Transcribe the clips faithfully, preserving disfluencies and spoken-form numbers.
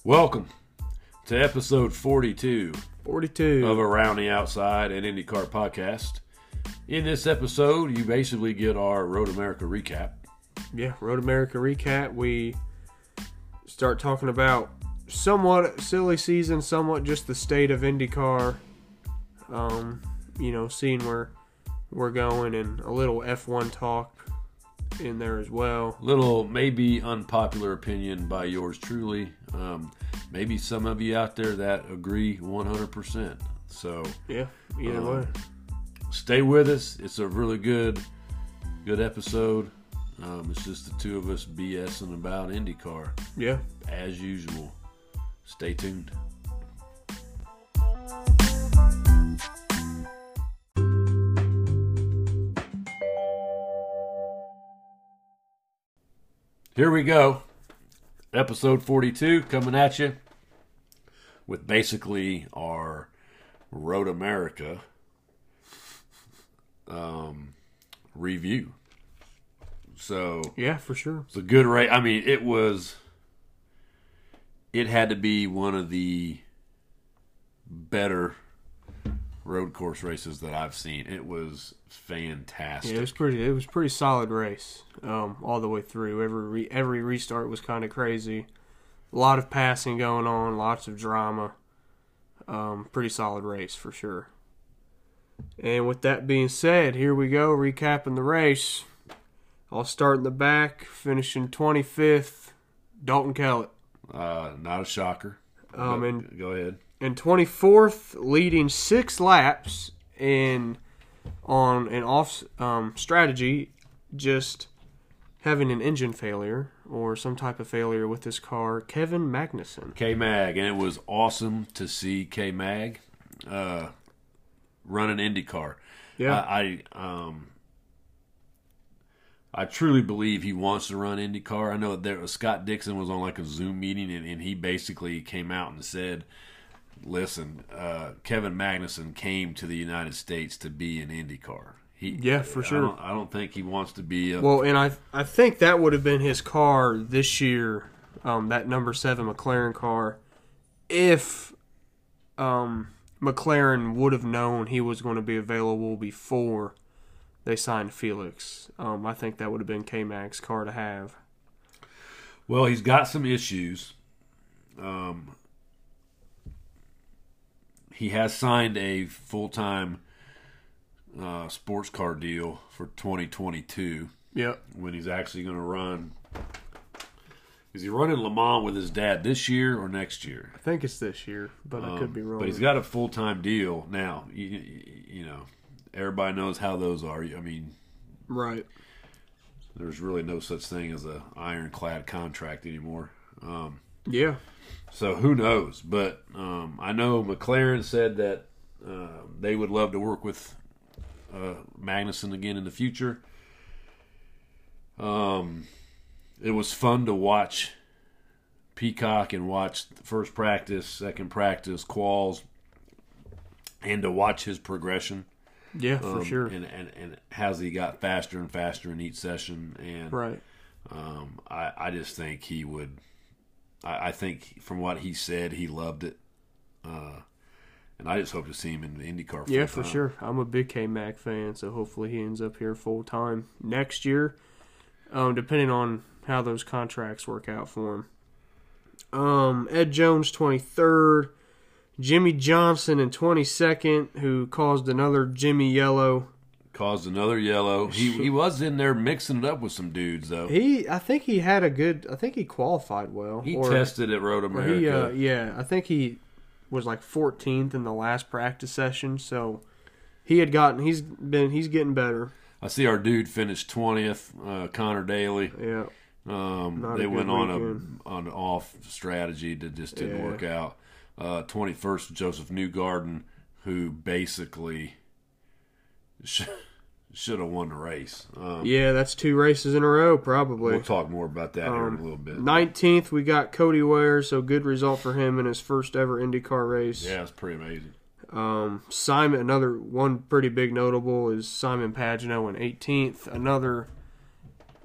Welcome to episode forty-two, forty-two of Around the Outside, an IndyCar podcast. In this episode, you basically get our Road America recap. Yeah, Road America recap. We start talking about somewhat silly season, somewhat just the state of IndyCar. Um, you know, seeing where we're going, and a little F one talk in there as well. Little maybe unpopular opinion by yours truly. Um, maybe some of you out there that agree one hundred percent. So yeah, either um, way. Stay with us. It's a really good, good episode. Um, it's just the two of us BSing about IndyCar. Yeah, as usual. Stay tuned. Here we go. Episode forty-two coming at you with basically our Road America um, review. So yeah, for sure. It's a good race. I mean, it was. It had to be one of the better road course races that I've seen. It was fantastic. Yeah, it was pretty. It was a pretty solid race, um, all the way through. Every re, every restart was kind of crazy. A lot of passing going on, lots of drama. Um, pretty solid race for sure. And with that being said, here we go, recapping the race. I'll start in the back, finishing twenty-fifth, Dalton Kellett. Uh, not a shocker. Um, and go ahead. And twenty-fourth, leading six laps in on an off um, strategy, just having an engine failure or some type of failure with this car, Kevin Magnussen. K-Mag, and it was awesome to see K-Mag uh, run an IndyCar. Yeah. I, I um I truly believe he wants to run IndyCar. I know that there, Scott Dixon was on like a Zoom meeting, and, and he basically came out and said, listen, uh, Kevin Magnussen came to the United States to be an IndyCar. He, yeah, for sure. I don't, I don't think he wants to be a... Well, and I I think that would have been his car this year, um, that number seven McLaren car, if um, McLaren would have known he was going to be available before they signed Felix. Um, I think that would have been K-Mag's car to have. Well, he's got some issues. Um, he has signed a full-time uh, sports car deal for twenty twenty-two. Yep. When he's actually going to run. Is he running Le Mans with his dad this year or next year? I think it's this year, but um, I could be wrong. But he's got a full-time deal now. You, you know, everybody knows how those are. I mean, right. There's really no such thing as a ironclad contract anymore. Um, yeah. So who knows? But um, I know McLaren said that uh, they would love to work with uh, Magnussen again in the future. Um, it was fun to watch Peacock and watch the first practice, second practice, quals, and to watch his progression. Yeah, for um, sure. And, and and has he got faster and faster in each session? And right. Um, I I just think he would. I, I think from what he said, he loved it. Uh, and I just hope to see him in the IndyCar. Yeah, for sure. I'm a big K-Mag fan, so hopefully he ends up here full time next year. Um, depending on how those contracts work out for him. Um, Ed Jones twenty-third. Jimmy Johnson in twenty-second, who caused another Jimmy yellow. Caused another yellow. He he was in there mixing it up with some dudes, though. He, I think he had a good. I think he qualified well. He or, tested at Road America. He, uh, yeah, I think he was like fourteenth in the last practice session. So he had gotten. He's been. He's getting better. I see our dude finished twentieth. Uh, Connor Daly. Yeah. Um, they went on a on an off strategy that just didn't yeah. work out. Uh, twenty-first, Joseph Newgarden, who basically sh- should have won the race. Um, yeah, that's two races in a row, probably. We'll talk more about that um, here in a little bit. nineteenth, we got Cody Ware, so good result for him in his first ever IndyCar race. Yeah, it's pretty amazing. Um, Simon, another one pretty big notable is Simon Pagenaud in eighteenth. Another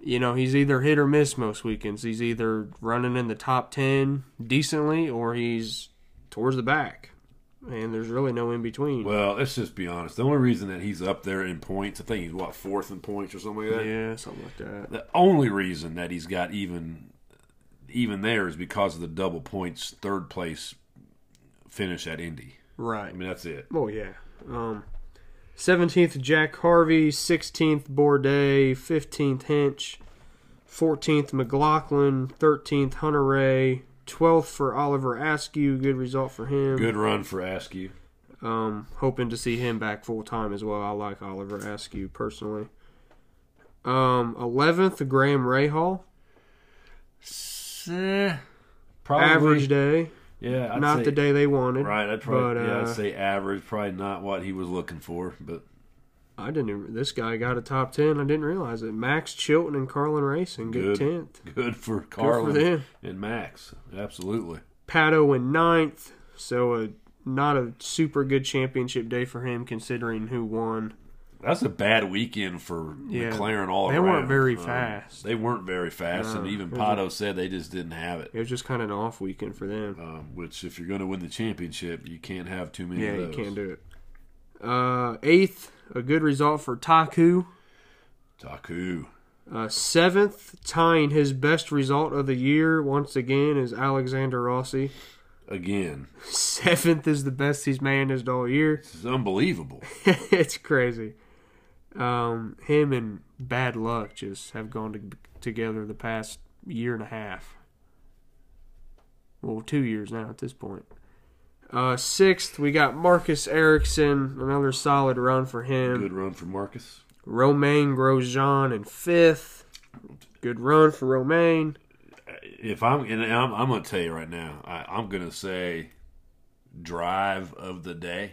you know, he's either hit or miss most weekends. He's either running in the top ten decently or he's towards the back. And there's really no in between. Well, let's just be honest. The only reason that he's up there in points, I think he's, what, fourth in points or something like that? Yeah, something like that. The only reason that he's got even even there is because of the double points third place finish at Indy. Right. I mean, that's it. Oh, yeah. Um, seventeenth, Jack Harvey. sixteenth, Bourdais. fifteenth, Hinch. fourteenth, McLaughlin. thirteenth, Hunter Ray. twelfth for Oliver Askew. Good result for him. Good run for Askew. Um, hoping to see him back full time as well. I like Oliver Askew personally. Um, eleventh, Graham Rahal. Eh, probably. Average day. Yeah, I'd not say, the day they wanted. Right, I'd probably but, yeah, uh, I'd say average. Probably not what he was looking for, but I didn't. Even, this guy got a top ten. I didn't realize it. Max Chilton and Carlin Racing get good, tenth. Good for Carlin good for them. and Max. Absolutely. Pato in ninth. So a not a super good championship day for him, considering who won. That's a bad weekend for yeah, McLaren all they around. They weren't very um, fast. They weren't very fast, no, and even Pato said they just didn't have it. It was just kind of an off weekend for them. Um, which, if you're going to win the championship, you can't have too many yeah, of those. you can't do it. Uh, eighth, a good result for Taku. Taku. Uh, seventh, tying his best result of the year once again, is Alexander Rossi. Again. Seventh is the best he's managed all year. This is unbelievable. It's crazy. Um, him and Bad Luck just have gone to, together the past year and a half. Well, two years now at this point. Uh, sixth, we got Marcus Ericsson. Another solid run for him. Good run for Marcus. Romain Grosjean in fifth. Good run for Romain. If I'm, and I'm, I'm going to tell you right now, I, I'm going to say drive of the day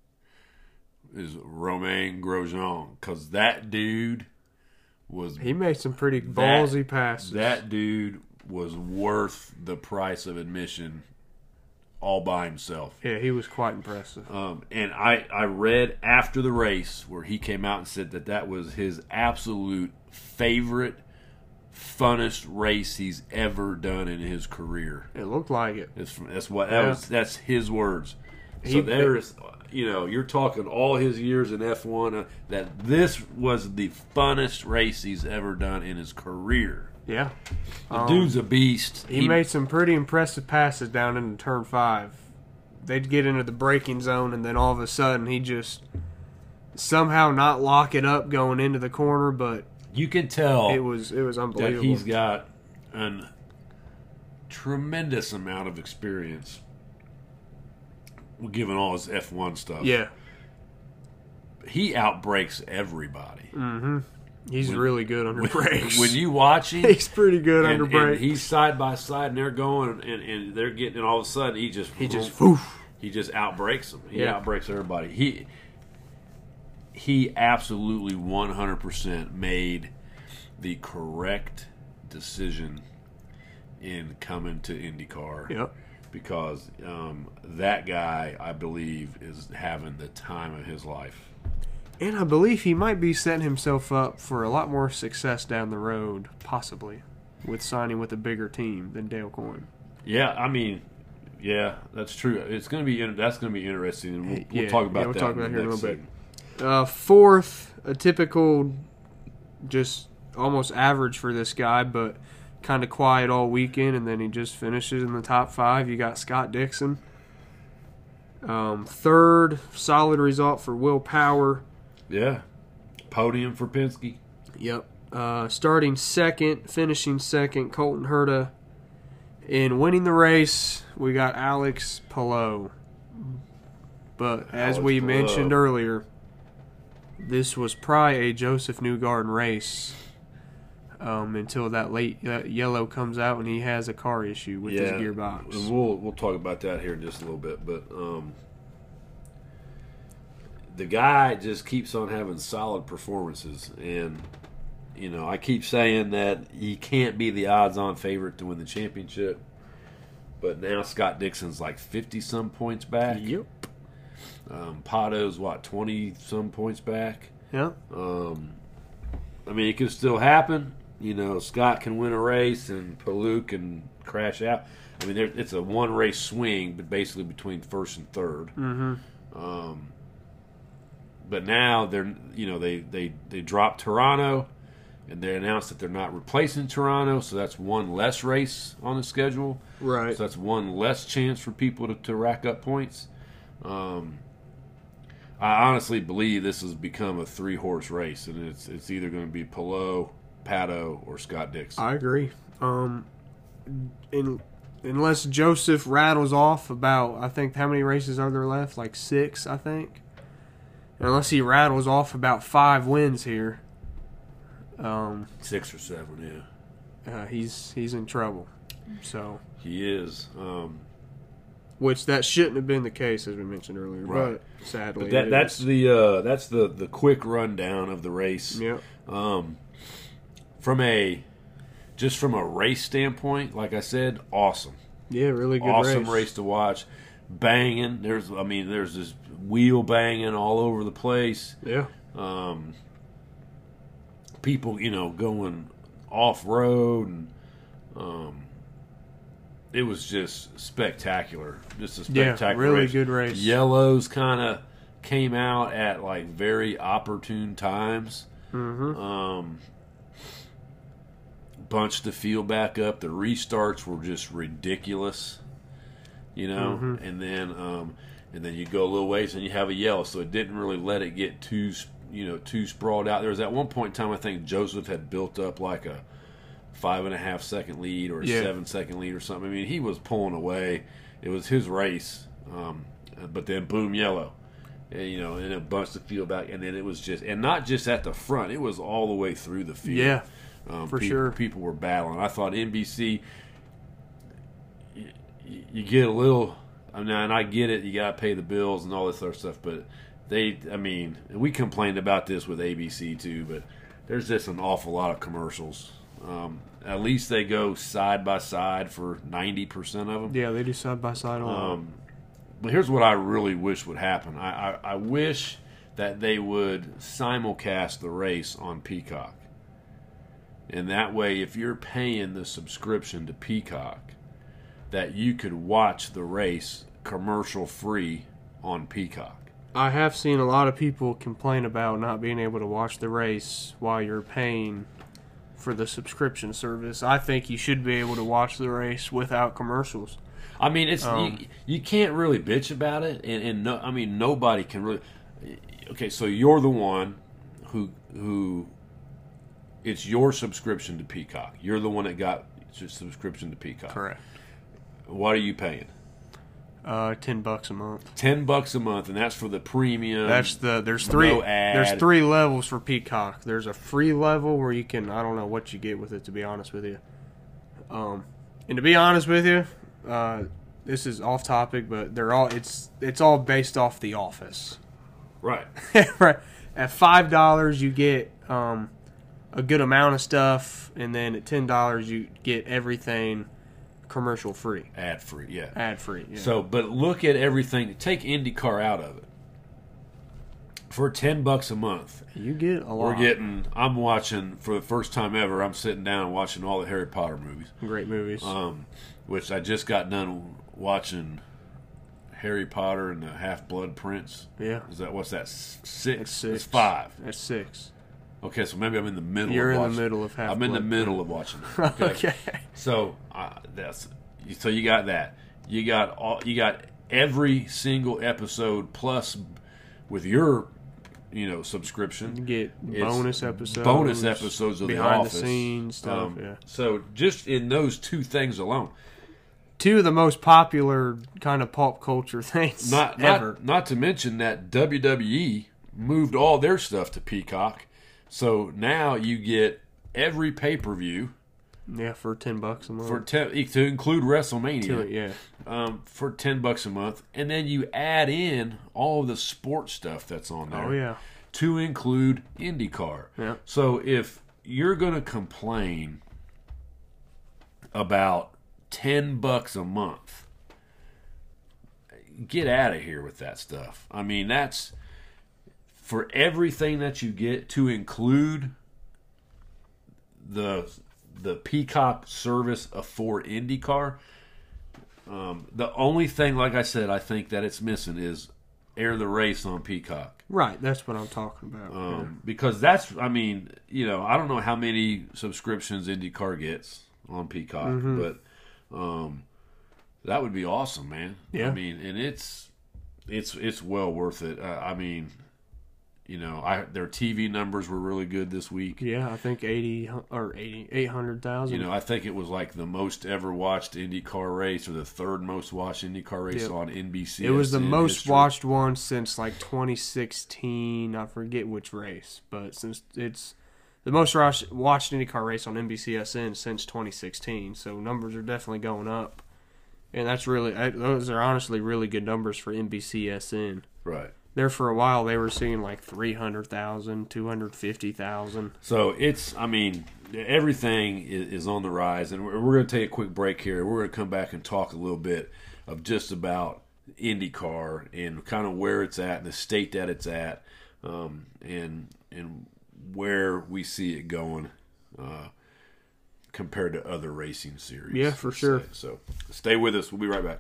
is Romain Grosjean, because that dude was... He made some pretty ballsy that, passes. That dude was worth the price of admission all by himself. Yeah, he was quite impressive. Um, and I, I read after the race where he came out and said that that was his absolute favorite, funnest race he's ever done in his career. It looked like it. It's, that's what that yeah. was. That's his words. So He, there's, you know, you're talking all his years in F one. Uh, that this was the funnest race he's ever done in his career. Yeah, the um, dude's a beast. He, he made some pretty impressive passes down into turn five. They'd get into the braking zone, and then all of a sudden he just somehow not lock it up going into the corner, but you can tell it was it was unbelievable. That he's got a tremendous amount of experience, given all his F one stuff. Yeah, he outbreaks everybody. Mm-hmm. He's when, really good under when, brakes. When you watch him, he's pretty good and, under brakes. And he's side by side, and they're going, and, and they're getting, and all of a sudden he just he just woof. He just outbreaks them. He yeah. outbreaks everybody. He he absolutely one hundred percent made the correct decision in coming to IndyCar. Yep. Because um, that guy, I believe, is having the time of his life. And I believe he might be setting himself up for a lot more success down the road, possibly, with signing with a bigger team than Dale Coyne. Yeah, I mean, yeah, that's true. It's going to be that's going to be interesting, and we'll, we'll yeah, talk about yeah, we'll that. talk about in here in a little segment. bit. Uh, fourth, a typical, just almost average for this guy, but kind of quiet all weekend, and then he just finishes in the top five. You got Scott Dixon. Um, third, solid result for Will Power. Yeah. Podium for Penske. Yep. Uh, starting second, finishing second, Colton Herta. In winning the race, we got Alex Palou. But as Alex we Palou. mentioned earlier, this was probably a Joseph Newgarden race um, until that late that yellow comes out and he has a car issue with yeah, his gearbox. And we'll we'll talk about that here in just a little bit, but um, the guy just keeps on having solid performances, and you know I keep saying that he can't be the odds-on favorite to win the championship, but now Scott Dixon's like fifty some points back. Yep. Um, Pato's what twenty some points back. Yeah. Um, I mean, it could still happen. you know, Scott can win a race and Palou can crash out. I mean, there, it's a one race swing, but basically between first and third. Mm-hmm. Um, but now they're, you know, they they they dropped Toronto, and they announced that they're not replacing Toronto, so that's one less race on the schedule. Right. So that's one less chance for people to, to rack up points. Um, I honestly believe this has become a three horse race, and it's it's either going to be Palou, Pato, or Scott Dixon. I agree. Um, in, unless Joseph rattles off about, I think, how many races are there left? Like six, I think. Unless he rattles off about five wins here, um, six or seven, yeah. Uh, he's he's in trouble. So he is. Um, which that shouldn't have been the case, as we mentioned earlier, right. but sadly, but that, that's is. the uh, that's the, the quick rundown of the race. Yeah. Um, from a just from a race standpoint, like I said, awesome. Yeah, really good awesome race. race to watch. Banging. There's, I mean, there's this wheel banging all over the place. Yeah. Um, people, you know, going off road, and um, it was just spectacular. Just a spectacular yeah, really race. good race. Yellows kind of came out at like very opportune times. Mm-hmm. Um, bunched the field back up. The restarts were just ridiculous, you know. Mm-hmm. And then, um, and then you go a little ways and you have a yellow, so it didn't really let it get too, you know, too sprawled out. There was at one point in time, I think Joseph had built up like a five and a half second lead or a yeah. seven second lead or something. I mean, he was pulling away. It was his race, um, but then boom, yellow. And, you know, and it bunched the field back, and then it was just, and not just at the front, it was all the way through the field. Yeah, um, for people, sure. People were battling. I thought N B C, you, you get a little, I mean, and I get it, you got to pay the bills and all this other stuff, but they, I mean, we complained about this with A B C too, but there's just an awful lot of commercials. Um, at least they go side by side for ninety percent of them. Yeah, they do side by side on. Um, but here's what I really wish would happen. I, I, I wish that they would simulcast the race on Peacock. And that way, if you're paying the subscription to Peacock, that you could watch the race commercial-free on Peacock. I have seen a lot of people complain about not being able to watch the race while you're paying for the subscription service. I think you should be able to watch the race without commercials. I mean, it's Um, you, you can't really bitch about it, and, and no, I mean nobody can really. Okay, so you're the one who who. It's your subscription to Peacock. You're the one that got your subscription to Peacock. Correct. What are you paying? Uh, ten bucks a month. Ten bucks a month, and that's for the premium. That's the there's three no ad. there's three levels for Peacock. There's a free level where you can, I don't know what you get with it, to be honest with you. Um, and to be honest with you, uh, this is off topic, but they're all it's it's all based off The Office. Right. Right. At five dollars you get um, a good amount of stuff, and then at ten dollars you get everything commercial free, Ad free, yeah. ad free. Yeah. So, but look at everything. Take IndyCar out of it. For ten bucks a month, you get a lot. we're getting. I'm watching for the first time ever. I'm sitting down and watching all the Harry Potter movies. Great movies. Um, which I just got done watching. Harry Potter and the Half-Blood Prince. Yeah. Is that what's that? Six. That's six. It's five. That's six. Okay, so maybe I'm in the middle. You're of in watching. the middle of half. I'm in the middle of watching it. Okay. Okay. So uh, that's so you got that. You got all. You got every single episode plus with your, you know, subscription. You get It's bonus episodes. Bonus episodes of behind The Office. the scenes stuff. Um, yeah. So just in those two things alone, Two of the most popular kind of pop culture things not ever. not not to mention that W W E moved all their stuff to Peacock. So now you get every pay per view. Yeah, for ten bucks a month. For ten, to include WrestleMania, To it, yeah. um, for ten bucks a month, and then you add in all of the sports stuff that's on there. Oh yeah. To include IndyCar. Yeah. So if you're going to complain about ten bucks a month, get out of here with that stuff. I mean, that's for everything that you get to include the the Peacock service for IndyCar. Um, the only thing, like I said, I think that it's missing is air the race on Peacock. Right, that's what I'm talking about. Um, yeah. Because that's, I mean, you know, I don't know how many subscriptions IndyCar gets on Peacock, mm-hmm. but um, that would be awesome, man. Yeah. I mean, and it's it's it's well worth it. Uh, I mean, you know, I their T V numbers were really good this week. Yeah, I think eighty or eighty eight hundred thousand. You know, I think it was like the most ever watched IndyCar race, or the third most watched IndyCar race yep. on N B C. It was the most history. watched one since like twenty sixteen. I forget which race, but since it's the most watched IndyCar race on N B C S N since twenty sixteen. So numbers are definitely going up, and that's really those are honestly really good numbers for N B C S N. Right. There for a while, they were seeing like three hundred thousand, two hundred fifty thousand. So it's, I mean, everything is, is on the rise. And we're, we're going to take a quick break here. We're going to come back and talk a little bit of just about IndyCar and kind of where it's at and the state that it's at, um, and and where we see it going uh, compared to other racing series. Yeah, for sure. Say. So stay with us. We'll be right back.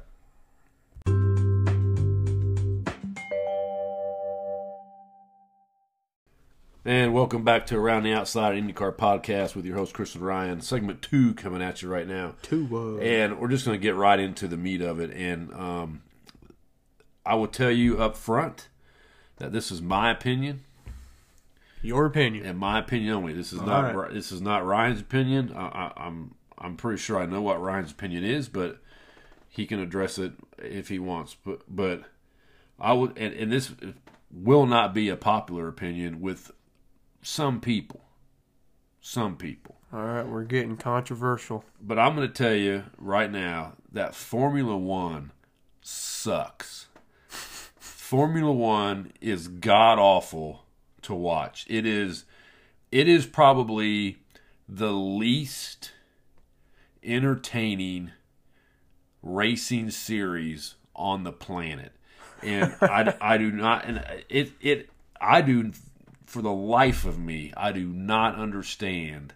And welcome back to Around the Outside IndyCar podcast with your host, Chris and Ryan. Segment two coming at you right now. Two. Uh... And we're just going to get right into the meat of it. And um, I will tell you up front that this is my opinion. Your opinion. And my opinion only. This is All not right. this is not Ryan's opinion. I, I, I'm I'm pretty sure I know what Ryan's opinion is, but he can address it if he wants. But but I would, and, and this will not be a popular opinion with some people. Some people. All right, we're getting controversial. But I'm going to tell you right now that Formula One sucks. Formula One is god-awful to watch. It is, it is probably the least entertaining racing series on the planet. And I, I do not, and it, it, I do... For the life of me, I do not understand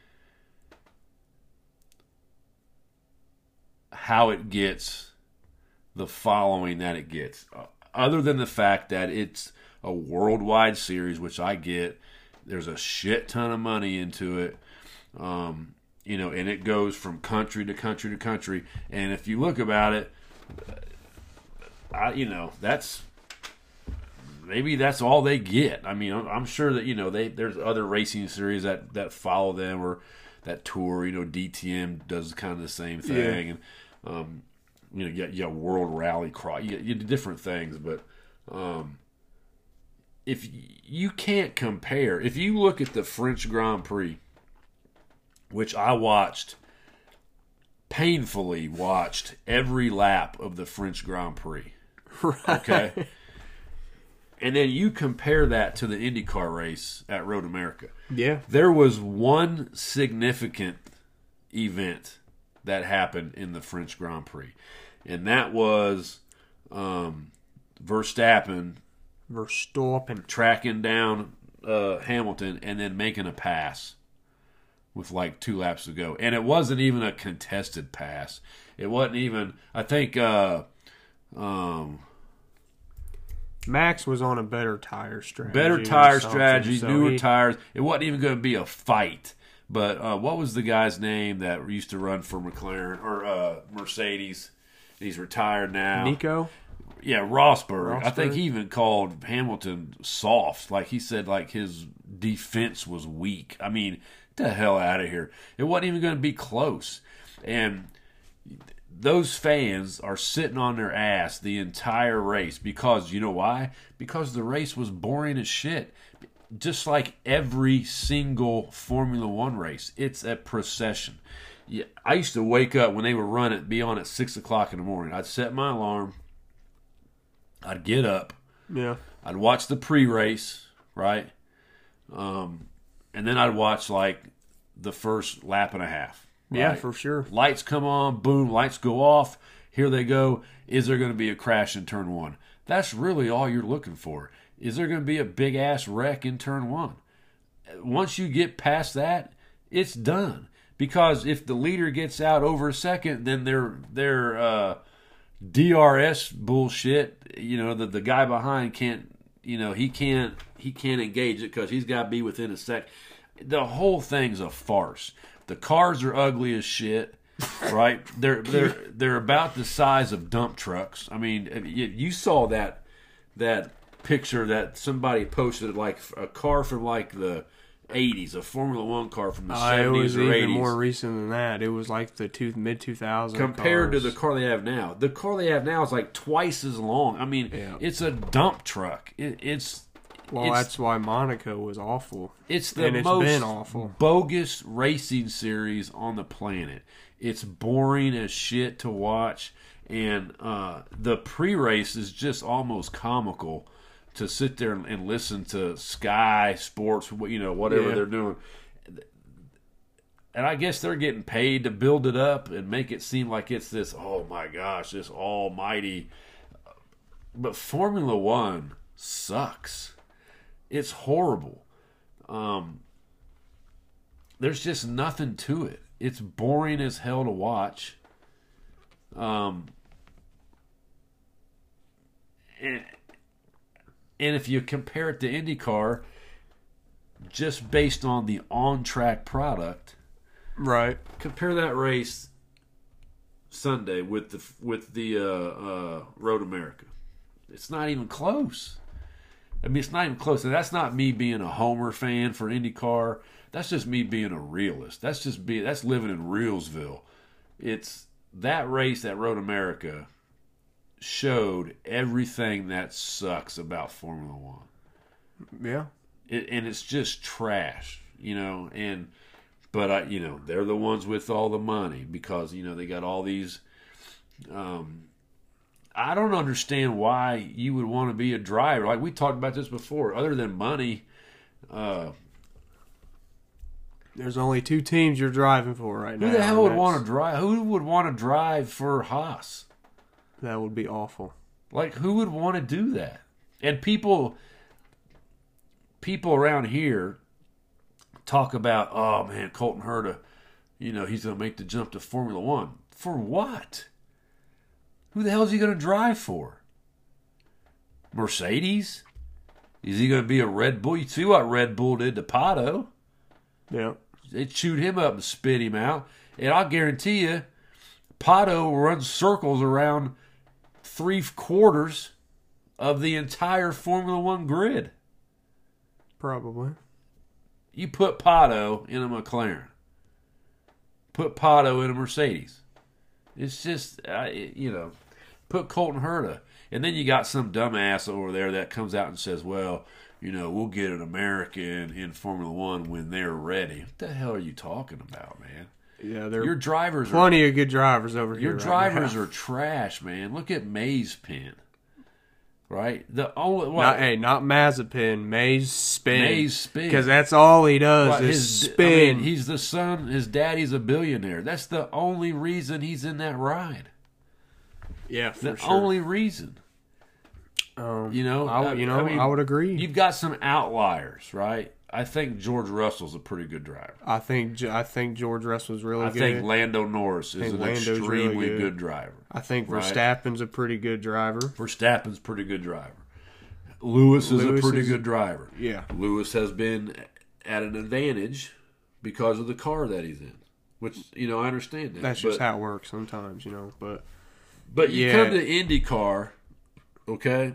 how it gets the following that it gets. Other than the fact that it's a worldwide series, which I get, there's a shit ton of money into it, um, you know, and it goes from country to country to country. And if you look about it, I, you know, that's... Maybe that's all they get. I mean, I'm sure that, you know, they there's other racing series that, that follow them or that tour. You know, D T M does kind of the same thing. Yeah. And, um, you know, you got, you got World Rally Cross. You, you do different things. But um, if you can't compare, if you look at the French Grand Prix, which I watched, painfully watched every lap of the French Grand Prix. Right. Okay? And then you compare that to the IndyCar race at Road America. Yeah. There was one significant event that happened in the French Grand Prix. And that was um, Verstappen, Verstappen tracking down uh, Hamilton and then making a pass with like two laps to go. And it wasn't even a contested pass. It wasn't even, I think... Uh, um, Max was on a better tire strategy. Better tire strategy, so newer he, tires. It wasn't even going to be a fight. But uh, what was the guy's name that used to run for McLaren or uh, Mercedes? He's retired now. Nico? Yeah, Rosberg. Rosberg. I think he even called Hamilton soft. Like he said, like his defense was weak. I mean, get the hell out of here. It wasn't even going to be close. And those fans are sitting on their ass the entire race because, you know why? Because the race was boring as shit. Just like every single Formula One race. It's a procession. Yeah, I used to wake up when they were running, be on at six o'clock in the morning. I'd set my alarm. I'd get up. Yeah. I'd watch the pre-race, right? Um, and then I'd watch, like, the first lap and a half. Right? Yeah, for sure. Lights come on, boom, lights go off. Here they go. Is there going to be a crash in turn one? That's really all you're looking for. Is there going to be a big-ass wreck in turn one? Once you get past that, it's done. Because if the leader gets out over a second, then their their uh, D R S bullshit, you know, the the guy behind can't, you know, he can't he can't engage it because he's got to be within a sec. The whole thing's a farce. The cars are ugly as shit, right? they're they're they're about the size of dump trucks. I mean, you, you saw that that picture that somebody posted, like a car from like the eighties, a Formula One car from the uh, seventies or eighties. It was even more recent than that. It was like the two, mid two thousands compared cars. to the car they have now. The car they have now is like twice as long. I mean, yeah. It's a dump truck. It, it's well, it's, that's why Monaco was awful. It's the and most it's been awful. bogus racing series on the planet. It's boring as shit to watch, and uh, the pre-race is just almost comical. To sit there and, and listen to Sky Sports, you know, whatever yeah. they're doing. And I guess they're getting paid to build it up and make it seem like it's this, oh my gosh, this almighty. But Formula One sucks. It's horrible. Um, there's just nothing to it. It's boring as hell to watch. Um, and, And if you compare it to IndyCar, just based on the on-track product, right? Compare that race Sunday with the with the uh, uh, Road America. It's not even close. I mean, it's not even close. And that's not me being a homer fan for IndyCar. That's just me being a realist. That's just be that's living in Reelsville. It's that race at Road America showed everything that sucks about Formula One. Yeah, it, and it's just trash, you know. And but I, you know, they're the ones with all the money because you know they got all these. Um, I don't understand why you would want to be a driver. Like we talked about this before. Other than money, uh, there's only two teams you're driving for right now. Who the hell would want to drive? Who would want to drive for Haas? That would be awful. Like, who would want to do that? And people, people around here talk about, oh man, Colton Herta, you know, he's going to make the jump to Formula One. For what? Who the hell is he going to drive for? Mercedes? Is he going to be a Red Bull? You see what Red Bull did to Pato? Yeah. They chewed him up and spit him out. And I'll guarantee you, Pato runs circles around three quarters of the entire Formula One grid. Probably. You put Pato in a McLaren. Put Pato in a Mercedes. It's just, uh, you know, put Colton Herta. And then you got some dumbass over there that comes out and says, well, you know, we'll get an American in Formula One when they're ready. What the hell are you talking about, man? Yeah, there your drivers plenty are, of good drivers over your here. Your drivers right are trash, man. Look at Mazepin, right? The only well, not, hey, not Mazepin, Maze Spin, Maze Spin, because that's all he does well, is his, spin. I mean, he's the son. His daddy's a billionaire. That's the only reason he's in that ride. Yeah, for the sure. only reason. Um, you know, I, you know, I, mean, I would agree. You've got some outliers, right? I think George Russell's a pretty good driver. I think I think George Russell's really I good. I think Lando Norris is an Lando's extremely really good. good driver. I think right? Verstappen's a pretty good driver. Verstappen's a pretty good driver. Lewis is Lewis a pretty is, good driver. Yeah. Lewis has been at an advantage because of the car that he's in. Which, you know, I understand that. That's but, just how it works sometimes, you know. But But you yeah. come to IndyCar, okay,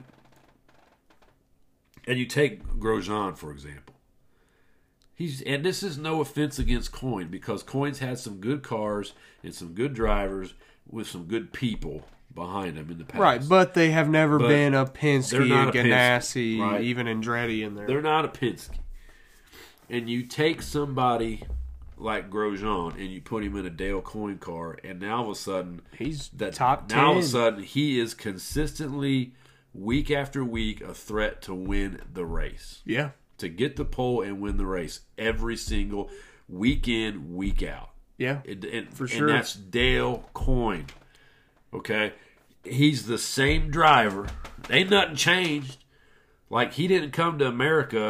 and you take Grosjean, for example. He's and this is no offense against Coyne, because Coyne's had some good cars and some good drivers with some good people behind him in the past. Right, but they have never but been a Penske, a Ganassi, Penske, right? even Andretti in there. They're not a Penske. And you take somebody like Grosjean and you put him in a Dale Coyne car, and now all of a sudden he's that top ten. Now all of a sudden he is consistently, week after week, a threat to win the race. Yeah. To get the pole and win the race every single week in, week out. Yeah, and, and, for sure. And that's Dale Coyne. Okay? He's the same driver. Ain't nothing changed. Like, he didn't come to America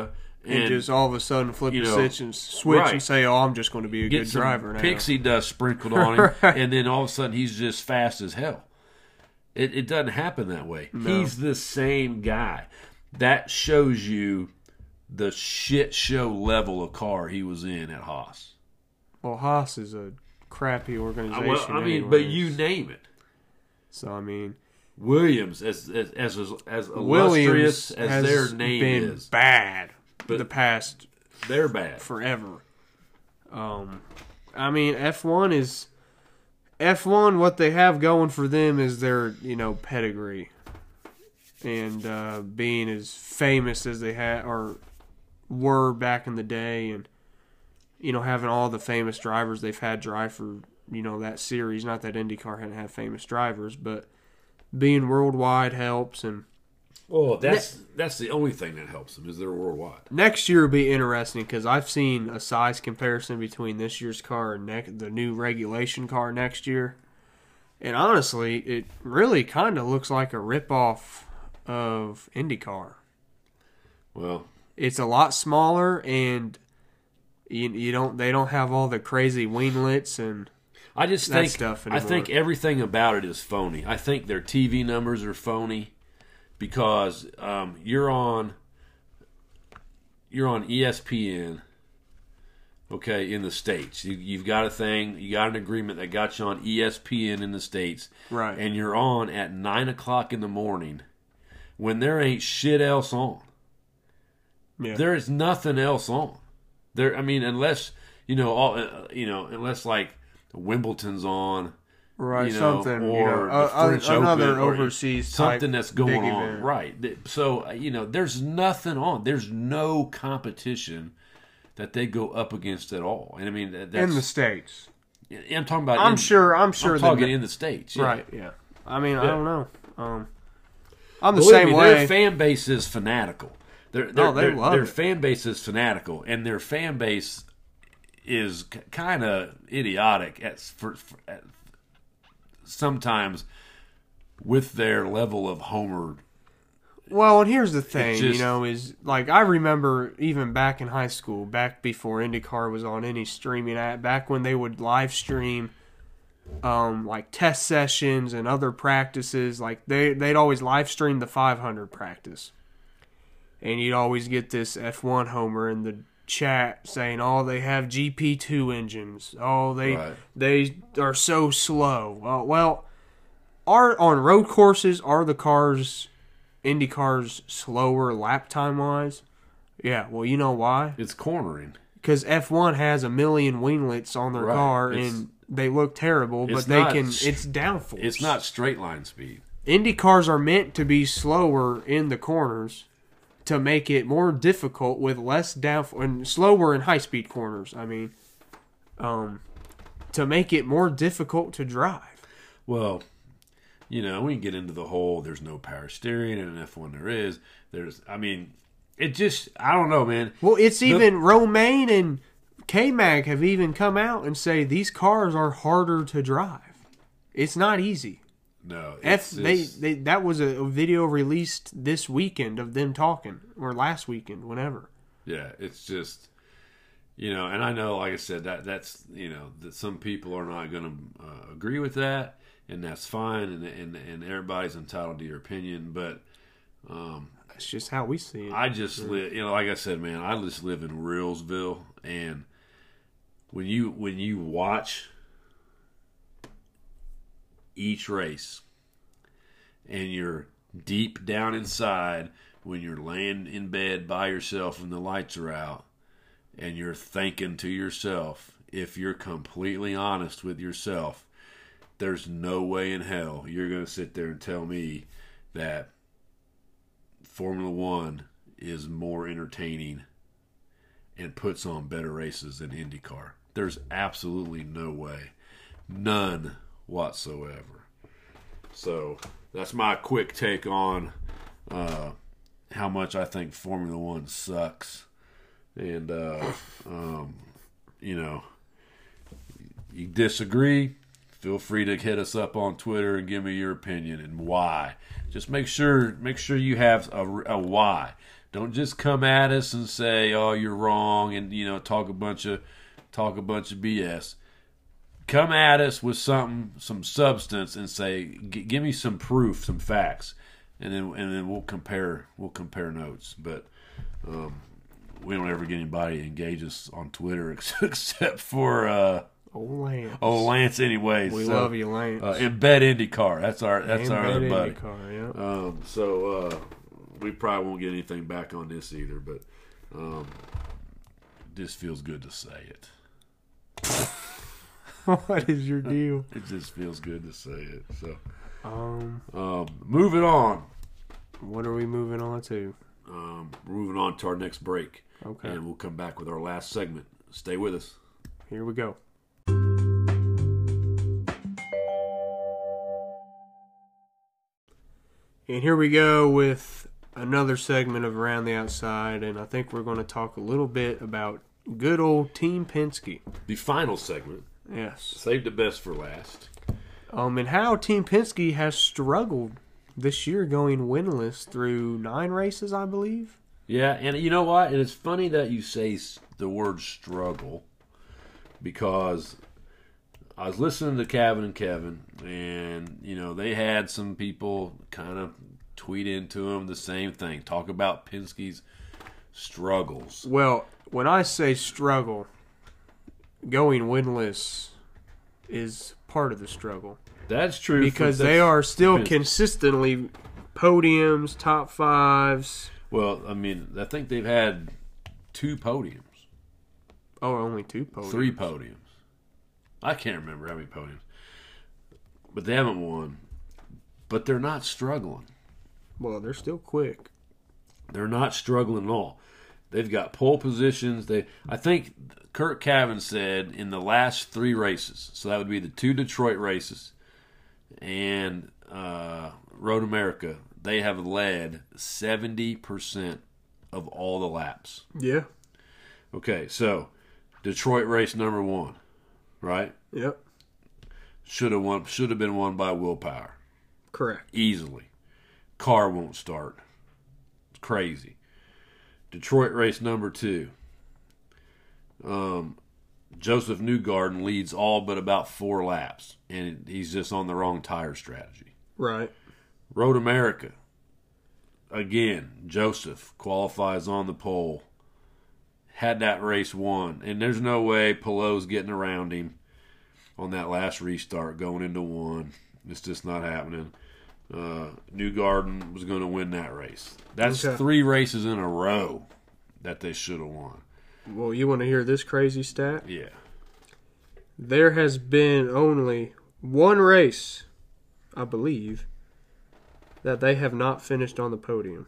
and, and just all of a sudden flip the know, switch and switch right. and say, "Oh, I'm just going to be a Get good driver now." Pixie dust sprinkled on him, right. and then all of a sudden he's just fast as hell. It, it doesn't happen that way. No. He's the same guy. That shows you the shit show level of car he was in at Haas. Well, Haas is a crappy organization. Well, I mean, anyways. but you name it. So I mean, Williams, as as as, as illustrious as their name been is, bad but the past. They're bad forever. Um, I mean, F one is F one. What they have going for them is their you know pedigree, and uh, being as famous as they had or were back in the day, and you know having all the famous drivers they've had drive for you know that series. Not that IndyCar hadn't had famous drivers, but being worldwide helps. And well, that's ne- that's the only thing that helps them is they're worldwide. Next year will be interesting because I've seen a size comparison between this year's car and ne- the new regulation car next year, and honestly, it really kind of looks like a ripoff of IndyCar. Well, it's a lot smaller, and you, you don't they don't have all the crazy winglets and. I just that think stuff I think everything about it is phony. I think their T V numbers are phony because um, you're on you're on E S P N, okay, in the States. You, you've got a thing, you got an agreement that got you on E S P N in the States, right? And you're on at nine o'clock in the morning when there ain't shit else on. Yeah. There is nothing else on. There, I mean, unless you know, all uh, you know, unless like. Wimbledon's on, right? You know, something, or you know, the uh, French another Open, overseas something that's going on, event. Right? So you know, there's nothing on. There's no competition that they go up against at all. And I mean, that's, in the States, I'm talking about. I'm in, sure. I'm sure. I'm talking in the States, yeah. Right? Yeah. I mean, yeah. I don't know. Um, I'm the Believe same me, way. Their fan base is fanatical. Their, their, no, they their, love their it. fan base is fanatical, and their fan base is c- kind of idiotic at, for, for, at sometimes with their level of homer. Well, and here's the thing, just, you know, is like I remember even back in high school, back before IndyCar was on any streaming app, back when they would live stream um, like test sessions and other practices, like they they'd always live stream the five hundred practice, and you'd always get this F one homer in the chat saying, "Oh, they have G P two engines. Oh, they right. they are so slow." Uh, well, are on road courses are the cars, Indy cars, slower lap time wise? Yeah. Well, you know why? It's cornering. Because F one has a million winglets on their right. car, it's, and they look terrible, but they not, can. It's downforce. It's not straight line speed. Indy cars are meant to be slower in the corners, to make it more difficult with less downforce and slower in high speed corners. I mean, um, to make it more difficult to drive. Well, you know, we can get into the whole there's no power steering in an F one. There is. There's. I mean, it just. I don't know, man. Well, it's the, even Romain and K-Mag have even come out and say these cars are harder to drive. It's not easy. No, F, it's, they, it's, they that was a video released this weekend of them talking, or last weekend, whenever. Yeah, it's just, you know, and I know, like I said, that that's, you know, that some people are not going to uh, agree with that, and that's fine, and and and everybody's entitled to your opinion, but um, that's just how we see it. I just live, you know, like I said, man, I just live in Reelsville, and when you when you watch each race and you're deep down inside when you're laying in bed by yourself and the lights are out and you're thinking to yourself, if you're completely honest with yourself, there's no way in hell you're going to sit there and tell me that Formula One is more entertaining and puts on better races than IndyCar. There's absolutely no way. None whatsoever. So that's my quick take on uh, how much I think Formula One sucks. And, uh, um, you know, you disagree, feel free to hit us up on Twitter and give me your opinion and why. Just make sure make sure you have a, a why. Don't just come at us and say, "Oh, you're wrong," and you know, talk a bunch of talk a bunch of B S. Come at us with something, some substance, and say, "Give me some proof, some facts," and then and then we'll compare we'll compare notes. But um, we don't ever get anybody to engage us on Twitter except for uh, old Lance. Old Lance, anyways. We so, love you, Lance. Uh, Embed IndyCar. That's our that's Embed our other buddy. IndyCar, yeah. Um, so uh, we probably won't get anything back on this either, but um, this feels good to say it. What is your deal? It just feels good to say it. So, um, um, moving on. What are we moving on to? Um, we're moving on to our next break. Okay. And we'll come back with our last segment. Stay with us. Here we go. And here we go with another segment of Around the Outside, and I think we're going to talk a little bit about good old Team Penske. The final segment. Yes. Saved the best for last. Um, and how Team Penske has struggled this year, going winless through nine races, I believe. Yeah, and you know what? And it's funny that you say the word struggle, because I was listening to Kevin and Kevin, and you know they had some people kind of tweet into them the same thing, talk about Penske's struggles. Well, when I say struggle, going winless is part of the struggle. That's true. Because for, they are still Penske. consistently podiums, top fives. Well, I mean, I think they've had two podiums. Oh, only two podiums. Three podiums. I can't remember how many podiums. But they haven't won. But they're not struggling. Well, they're still quick. They're not struggling at all. They've got pole positions. They, I think Kurt Cavan said in the last three races, so that would be the two Detroit races and uh, Road America, they have led seventy percent of all the laps. Yeah. Okay, so Detroit race number one, right? Yep. Should have won. Should have been won by willpower. Correct. Easily. Car won't start. It's crazy. Detroit race number two. Um, Joseph Newgarden leads all but about four laps, and he's just on the wrong tire strategy. Right. Road America. Again, Joseph qualifies on the pole. Had that race won, and there's no way Pelot's getting around him on that last restart going into one. It's just not happening. Uh, Newgarden was going to win that race. That's okay. three races in a row that they should have won. Well, you want to hear this crazy stat? Yeah. There has been only one race, I believe, that they have not finished on the podium.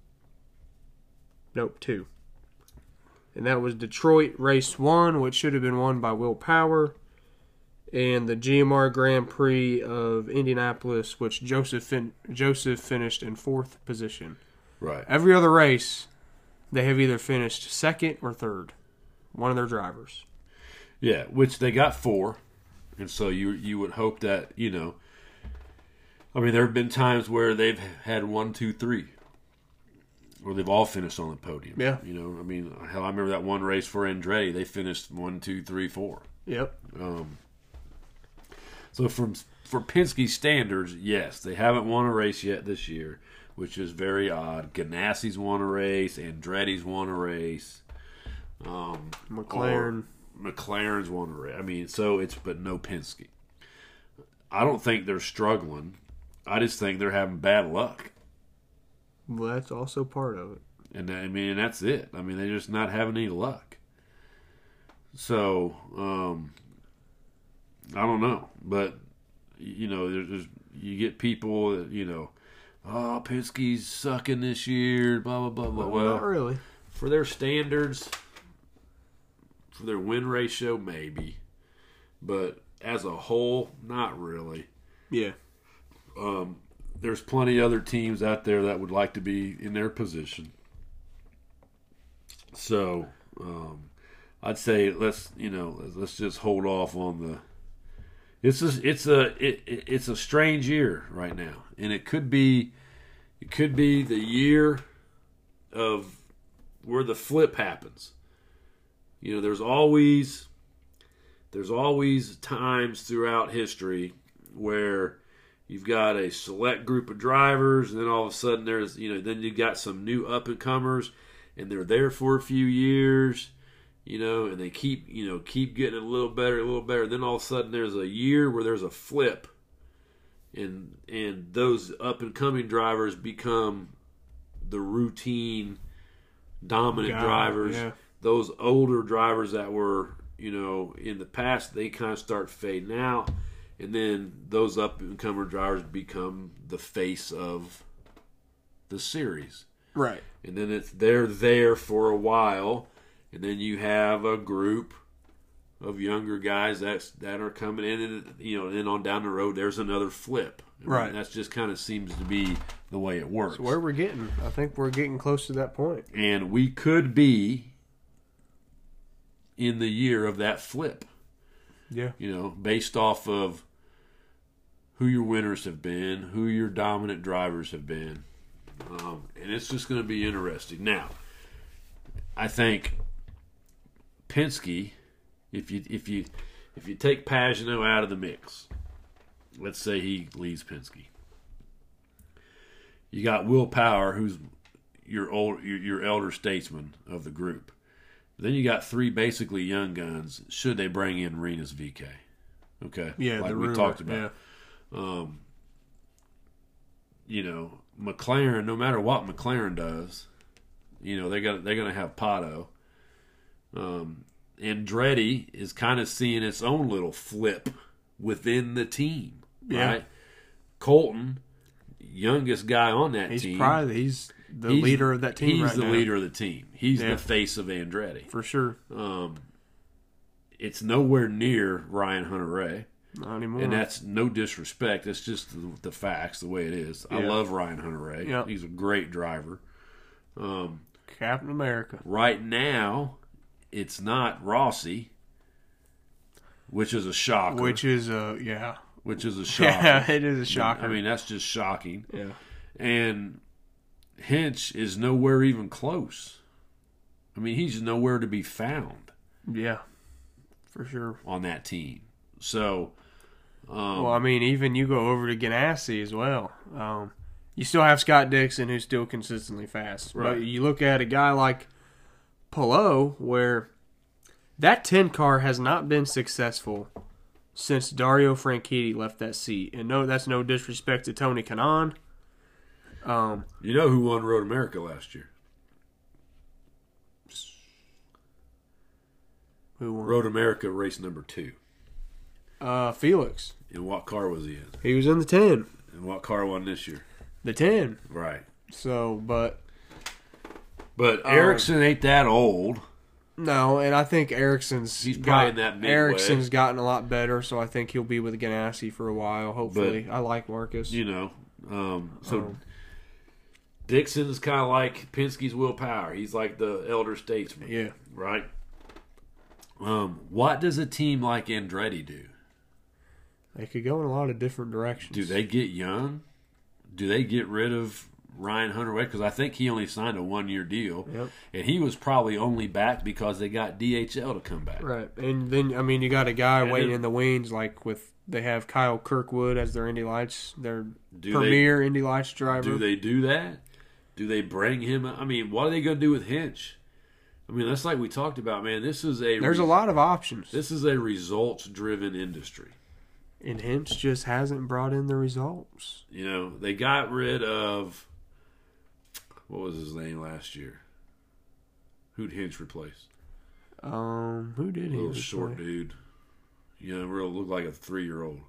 Nope, two. And that was Detroit race one, which should have been won by Will Power, and the G M R Grand Prix of Indianapolis, which Joseph fin- Joseph finished in fourth position. Right. Every other race, they have either finished second or third. One of their drivers. Yeah, which they got four, and so you you would hope that, you know, I mean, there have been times where they've had one, two, three, where they've all finished on the podium. Yeah. You know, I mean, hell, I remember that one race for Andretti. They finished one, two, three, four. Yep. Um, so from for Penske standards, yes, they haven't won a race yet this year, which is very odd. Ganassi's won a race. Andretti's won a race. Um, McLaren. McLaren's won a race. I mean, so it's, but no Penske. I don't think they're struggling. I just think they're having bad luck. Well, that's also part of it. And I mean, and that's it. I mean, they're just not having any luck. So, um, I don't know, but you know, there's, there's you get people that, you know, oh, Penske's sucking this year, blah blah blah blah. Well, Well, not really. For their standards, for their win ratio, maybe, but as a whole, not really. Yeah. Um, there's plenty of other teams out there that would like to be in their position. So, um, I'd say let's you know let's just hold off on the. It's a, it's a it, it's a strange year right now, and it could be it could be the year of where the flip happens. You know, there's always there's always times throughout history where you've got a select group of drivers, and then all of a sudden there's, you know, then you got some new up-and-comers, and they're there for a few years, you know, and they keep, you know, keep getting a little better, a little better. And then all of a sudden there's a year where there's a flip, and and those up-and-coming drivers become the routine dominant God, drivers. Yeah. Those older drivers that were, you know, in the past, they kind of start fading out. And then those up-and-comer drivers become the face of the series. Right. And then it's they're there for a while. And then you have a group of younger guys that's, that are coming in. And, you know, then on down the road, there's another flip. I mean, right. That just kind of seems to be the way it works. So where we're getting. I think we're getting close to that point. And we could be in the year of that flip. Yeah. You know, based off of who your winners have been, who your dominant drivers have been. Um, and it's just going to be interesting. Now, I think Penske, if you if you if you take Pagenaud out of the mix, let's say he leaves Penske, you got Will Power, who's your old your, your elder statesman of the group. Then you got three basically young guns. Should they bring in Rinus V K? Okay, yeah, like the we rumor, talked about. Yeah. Um, you know, McLaren. No matter what McLaren does, you know they got they're going to have Pato. Um, Andretti is kind of seeing its own little flip within the team. Yeah. Right? Colton, youngest guy on that he's team. Probably he's the he's, leader of that team. He's right the now. leader of the team. He's yeah. the face of Andretti for sure. Um, it's nowhere near Ryan Hunter-Reay. Not anymore. And that's no disrespect. It's just the, the facts, the way it is. I yeah. love Ryan Hunter-Reay. Yeah. He's a great driver. Um, Captain America. Right now, it's not Rossi, which is a shocker. Which is a, yeah. Which is a shocker. Yeah, it is a shocker. I mean, that's just shocking. Yeah. And Hinch is nowhere even close. I mean, he's nowhere to be found. Yeah, for sure. On that team. So, um, well, I mean, even you go over to Ganassi as well. Um, you still have Scott Dixon, who's still consistently fast. Right. But you look at a guy like Palou, where that ten car has not been successful since Dario Franchitti left that seat. And no, that's no disrespect to Tony Kanaan. Um, you know who won Road America last year? Who won? Road America race number two. Uh, Felix. And what car was he in? He was in the ten. And what car won this year? The ten. Right. So, but... But Ericsson um, ain't that old. No, and I think Ericsson's He's probably got, in that midway. Ericsson's gotten a lot better, so I think he'll be with Ganassi for a while, hopefully. But, I like Marcus. You know, um, so um, Dixon's kind of like Penske's Will Power. He's like the elder statesman. Yeah. Right? Um, what does a team like Andretti do? They could go in a lot of different directions. Do they get young? Do they get rid of Ryan Hunter-Reay? Because I think he only signed a one-year deal. Yep. And he was probably only back because they got D H L to come back. Right. And then, I mean, you got a guy and waiting then, in the wings, like with, they have Kyle Kirkwood as their Indy Lights, their do premier they, Indy Lights driver. Do they do that? Do they bring him? I mean, what are they going to do with Hinch? I mean, that's like we talked about, man. This is a There's re- a lot of options. This is a results-driven industry. And Hinch just hasn't brought in the results. You know, they got rid of, what was his name last year? Who'd Hinch replace? Um, who did he? Little short dude. You know, real looked like a three-year-old.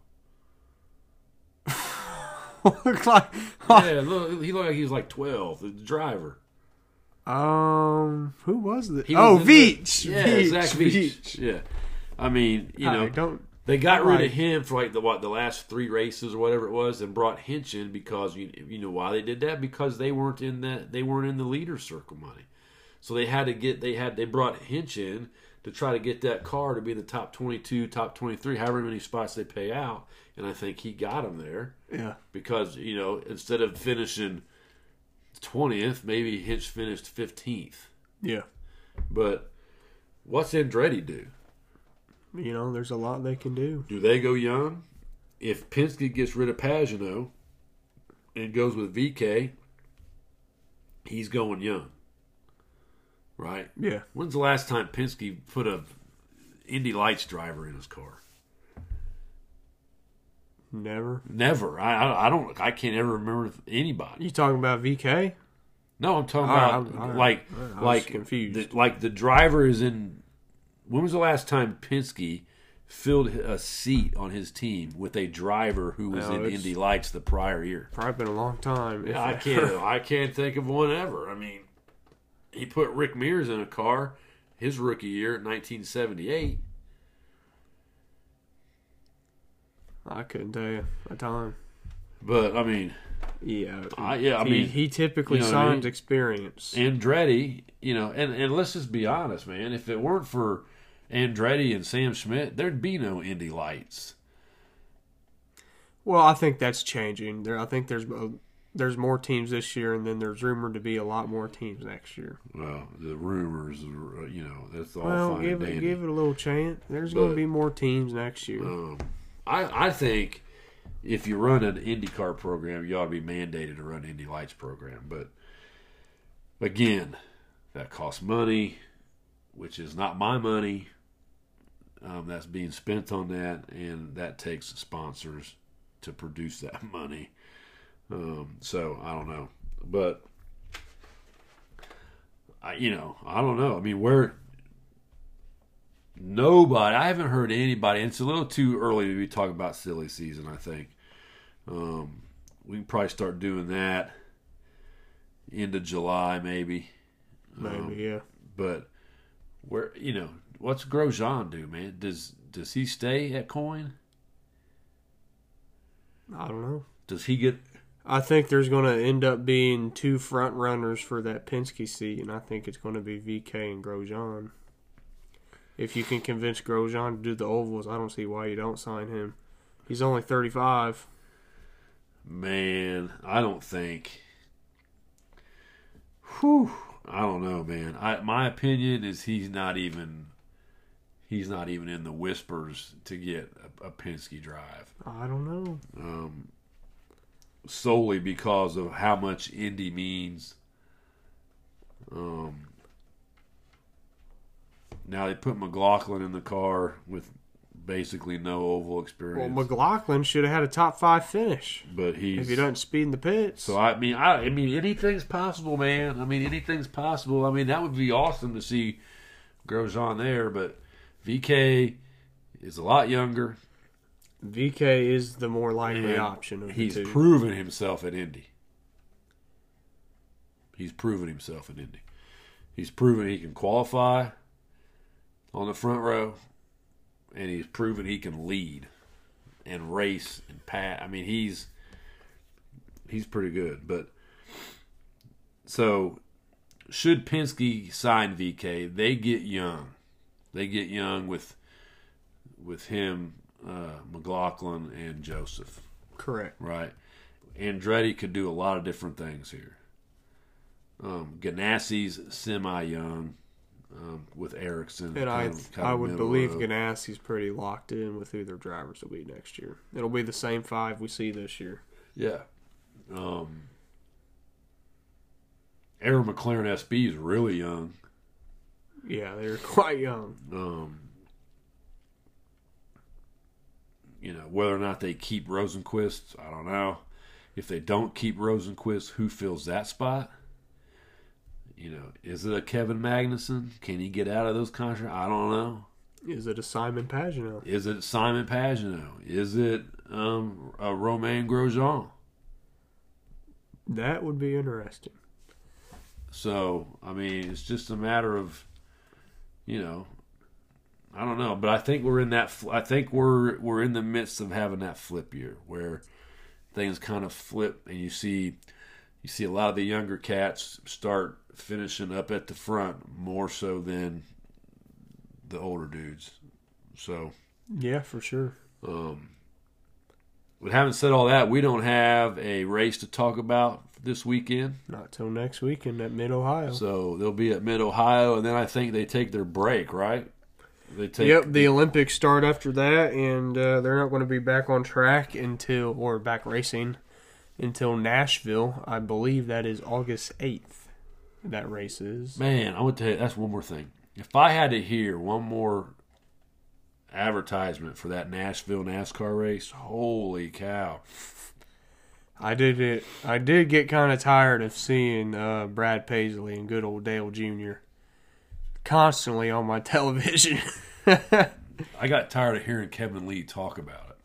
Looked like yeah, look, he looked like he was like twelve. The driver. Um, who was the? He oh, was Veach. The, yeah, Veach, Zach Veach. Veach. Yeah, I mean, you know, I don't. They got rid right. of him for like the what the last three races or whatever it was, and brought Hinch in because you you know why they did that, because they weren't in that they weren't in the leader circle money, so they had to get they had they brought Hinch in to try to get that car to be in the top twenty-two, top twenty-three, however many spots they pay out, and I think he got him there. Yeah, because you know instead of finishing twentieth. Maybe Hinch finished fifteenth. Yeah. But what's Andretti do? You know, there's a lot they can do. Do they go young? If Penske gets rid of Pagenaud and goes with V K, he's going young. Right? Yeah. When's the last time Penske put a Indy Lights driver in his car? Never. Never. I, I I don't. I can't ever remember anybody. You talking about V K? No, I'm talking All right, about I'm- all like right. I was like confused. The, like the driver is in. When was the last time Penske filled a seat on his team with a driver who was No, in it's- Indy Lights the prior year? Probably been a long time. if Yeah, I ever. can't. I can't think of one ever. I mean, he put Rick Mears in a car his rookie year in nineteen seventy-eight. I couldn't tell you a time. But I mean, Yeah. I, yeah, I he, mean, he typically you know what I signs mean? experience. Andretti, you know, and, and let's just be honest, man. If it weren't for Andretti and Sam Schmidt, there'd be no Indy Lights. Well, I think that's changing. There, I think there's uh, there's more teams this year, and then there's rumored to be a lot more teams next year. Well, the rumors, uh, you know, that's all Well, fine give and it dandy. give it a little chance. There's going But- to be more teams next year. Um, I, I think if you run an IndyCar program, you ought to be mandated to run an Indy Lights program. But again, that costs money, which is not my money. Um, that's being spent on that, and that takes sponsors to produce that money. Um, so I don't know, but I, you know, I don't know. I mean, where nobody, I haven't heard anybody. And it's a little too early to be talking about silly season. I think um, we can probably start doing that into July, maybe. Maybe, Um, yeah. But where you know what's Grosjean do, man? Does does he stay at Coin? I don't know. Does he get? I think there's going to end up being two front runners for that Penske seat, and I think it's going to be V K and Grosjean. If you can convince Grosjean to do the ovals, I don't see why you don't sign him. He's only thirty-five. Man, I don't think. Whew, I don't know, man. I my opinion is he's not even. He's not even in the whispers to get a, a Penske drive. I don't know. Um, solely because of how much Indy means. Um, now they put McLaughlin in the car with basically no oval Well, experience. McLaughlin should have had a top five finish but he's if he doesn't speed in the pits. so I mean I, I mean anything's possible, man. I mean anything's possible. I mean that would be awesome to see Grosjean there, but V K is a lot younger. V K is the more likely And option of the he's two. proven himself at Indy. He's proven himself at Indy. He's proven he can qualify on the front row, and he's proven he can lead and race and pat. I mean, he's he's pretty good. But so, should Penske sign V K, they get young. They get young with with him, uh, McLaughlin, and Joseph. Correct. Right. Andretti could do a lot of different things here. Um, Ganassi's semi-young um, with Ericsson. And I, kind of- kind I of would middle believe road. Ganassi's pretty locked in with who their drivers will be next year. It'll be the same five we see this year. Yeah. Um, Aaron McLaren S B is really young. Yeah, they're quite young. Um, you know, whether or not they keep Rosenquist, I don't know. If they don't keep Rosenquist, who fills that spot? You know, is it a Kevin Magnussen? Can he get out of those contracts? I don't know. Is it a Simon Pagenaud? Is it Simon Pagenaud? Is it um, a Romain Grosjean? That would be interesting. So, I mean, it's just a matter of, you know, I don't know, but I think we're in that. I think we're we're in the midst of having that flip year where things kind of flip, and you see you see a lot of the younger cats start finishing up at the front more so than the older dudes. So Yeah, for sure. um, but having said all that, we don't have a race to talk about this weekend. Not till next weekend at Mid-Ohio. So they'll be at Mid-Ohio, and then I think they take their break, right? They take, yep, the Olympics start after that, and uh, they're not going to be back on track until, or back racing, until Nashville. I believe that is August eighth, that race is. Man, I want to tell you, that's one more thing. If I had to hear one more advertisement for that Nashville NASCAR race, holy cow. I did it. I did get kind of tired of seeing uh, Brad Paisley and good old Dale Junior constantly on my television. I got tired of hearing Kevin Lee talk about it.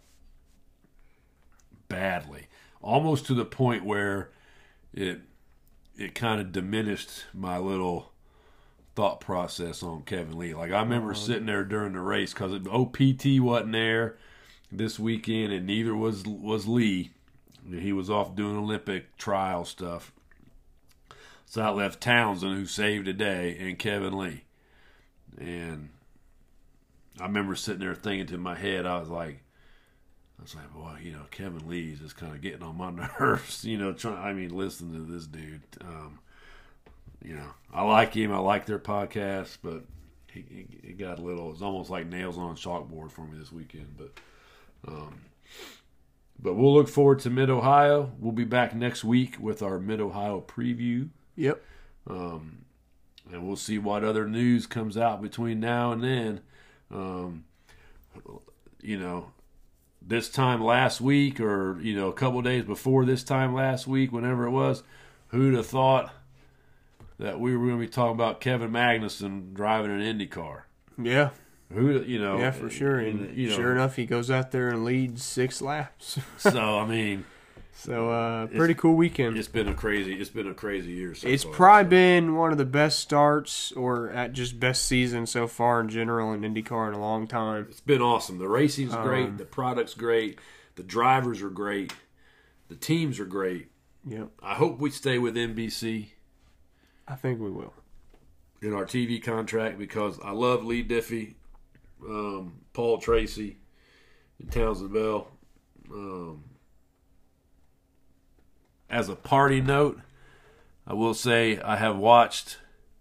Badly. Almost to the point where it it kind of diminished my little thought process on Kevin Lee. Like, I remember oh. sitting there during the race because O P T wasn't there this weekend, and neither was was Lee. He was off doing Olympic trial stuff. So I left Townsend, who saved the day, and Kevin Lee. And I remember sitting there thinking to my head, I was like, I was like, boy, you know, Kevin Lee's just kind of getting on my nerves. You know, trying. I mean, listening to this dude. Um, you know, I like him. I like their podcast, but he, he, he got a little. It's almost like nails on a chalkboard for me this weekend. But, um, but we'll look forward to Mid-Ohio. We'll be back next week with our Mid-Ohio preview. Yep. Um, and we'll see what other news comes out between now and then. Um, you know, this time last week, or, you know, a couple of days before this time last week, whenever it was, who'd have thought that we were going to be talking about Kevin Magnussen driving an Indy car? Yeah. Who, you know. Yeah, for sure. And, and you know, sure enough, he goes out there and leads six laps. So, I mean. So, uh, pretty cool weekend. It's been a crazy, it's been a crazy year so It's far, probably so. been one of the best starts, or at just best season so far in general in IndyCar in a long time. It's been awesome. The racing's um, great. The product's great. The drivers are great. The teams are great. Yep. I hope we stay with N B C. I think we will. In our T V contract, because I love Lee Diffie, um, Paul Tracy, and Townsend Bell. Um, as a party note, I will say I have watched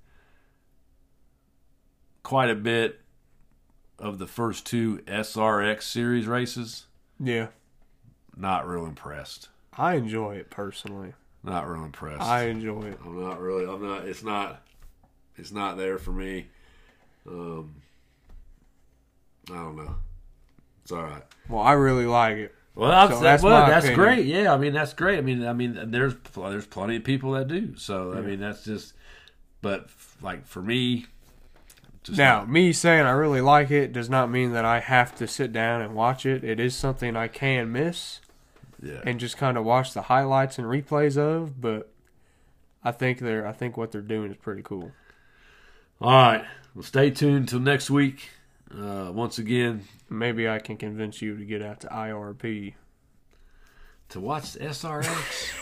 quite a bit of the first two S R X series races. Yeah. Not real impressed. I enjoy it personally. Not real impressed. I enjoy it. I'm not really. I'm not. It's not. It's not there for me. Um, I don't know. It's all right. Well, I really like it. Well, I'm so saying, that's, well, my that's opinion. great. Yeah, I mean that's great. I mean, I mean, there's there's plenty of people that do. So I yeah. mean, that's just. But like for me, just now not. me saying I really like it does not mean that I have to sit down and watch it. It is something I can miss. Yeah. And just kind of watch the highlights and replays of, but I think they're I think what they're doing is pretty cool. All right, well, stay tuned till next week. Uh, once again, maybe I can convince you to get out to I R P to watch the S R X.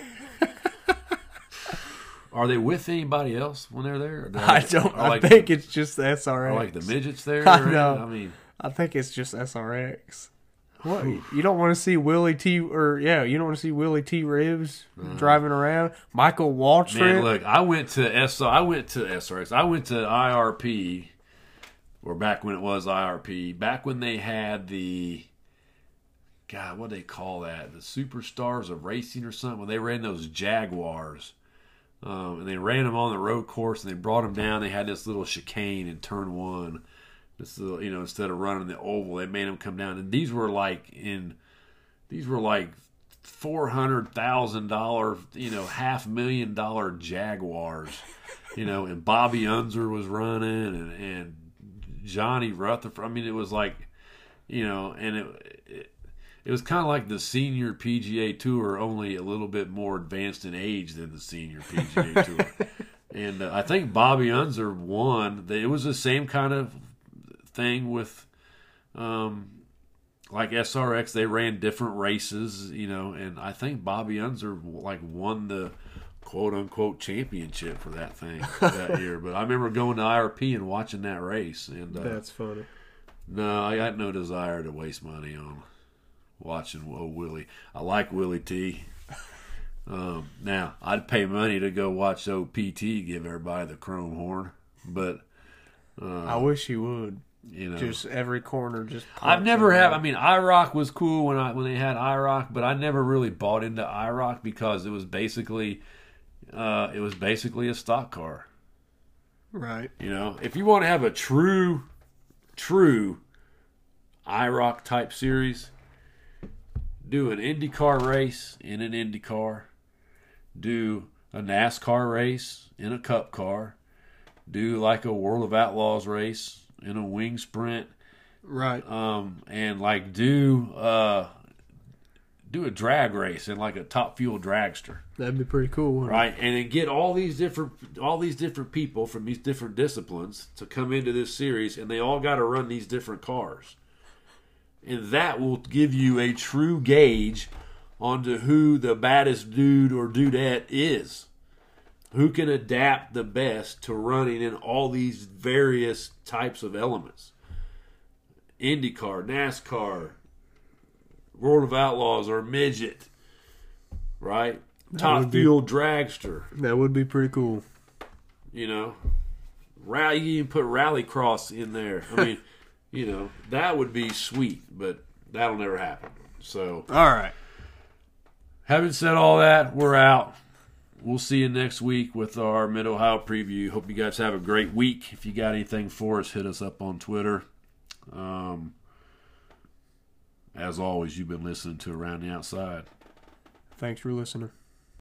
Are they with anybody else when they're there? They, I don't. I like think the, it's just the S R X. Are like the midgets there? I know. I mean, I think it's just S R X. What? You don't want to see Willie T. or yeah, you don't want to see Willie T. Ribs uh, driving around. Michael Waltrip. Man, look, I went to S. I went to S R X. I went to I R P, or back when it was I R P. Back when they had the, God, what do they call that? The Superstars of Racing or something. When they ran those Jaguars, um, and they ran them on the road course, and they brought them down. They had this little chicane in turn one. This little, you know, instead of running the oval, they made them come down, and these were like in, these were like four hundred thousand dollar, you know, half million dollar Jaguars, you know, and Bobby Unser was running, and and Johnny Rutherford. I mean, it was like, you know, and it it, it was kind of like the senior P G A Tour, only a little bit more advanced in age than the senior P G A Tour. And uh, I think Bobby Unser won. It was the same kind of thing with um like S R X. They ran different races, you know, and I think Bobby Unser like won the quote unquote championship for that thing that year. But I remember going to I R P and watching that race, and uh, that's funny. No, I got no desire to waste money on watching old Willie. I like Willie T. Um, now, I'd pay money to go watch old P T give everybody the chrome horn, but uh, I wish he would. You know, just every corner. Just I've never had. I mean, IROC was cool when I when they had IROC, but I never really bought into IROC because it was basically uh, it was basically a stock car. Right. You know, if you want to have a true, true IROC type series, do an IndyCar race in an IndyCar. Do a NASCAR race in a Cup car. Do like a World of Outlaws race in a wing sprint. Right. Um, and like do uh do a drag race in like a Top Fuel dragster. That'd be pretty cool, wouldn't right? It? And then get all these different all these different people from these different disciplines to come into this series, and they all got to run these different cars. And that will give you a true gauge onto who the baddest dude or dudette is. Who can adapt the best to running in all these various types of elements. IndyCar, NASCAR, World of Outlaws, or midget. Right? That Top Fuel be, dragster. That would be pretty cool. You know? Rally, you can put Rallycross in there. I mean... You know, that would be sweet, but that'll never happen. So, all right. Having said all that, we're out. We'll see you next week with our Mid-Ohio preview. Hope you guys have a great week. If you got anything for us, hit us up on Twitter. Um, as always, you've been listening to Around the Outside. Thanks for listening.